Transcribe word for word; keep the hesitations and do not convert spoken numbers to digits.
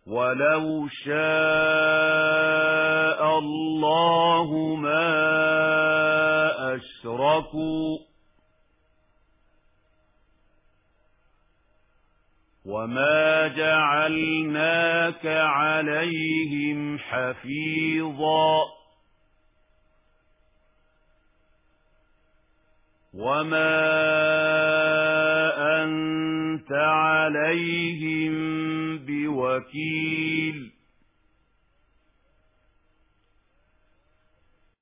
وَلَوْ شَاءَ اللَّهُ مَا أَشْرَكُوا وَمَا جَعَلْنَاكَ عَلَيْهِمْ حَفِيظًا وَمَا أَنْتَ عَلَيْهِمْ بِوَكِيلٍ